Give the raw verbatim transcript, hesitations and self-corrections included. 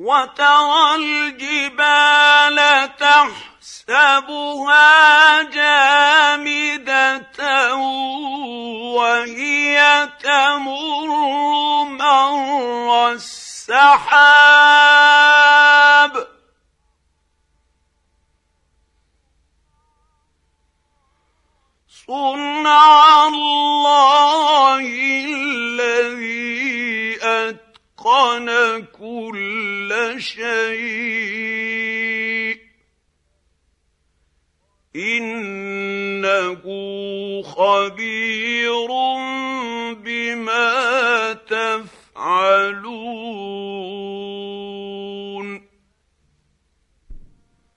وترى الجبال تحسبها جامدة وهي تمر مر السحاب صنع الله الذي أتقن كل شيء إنه خبير بما تفعلون.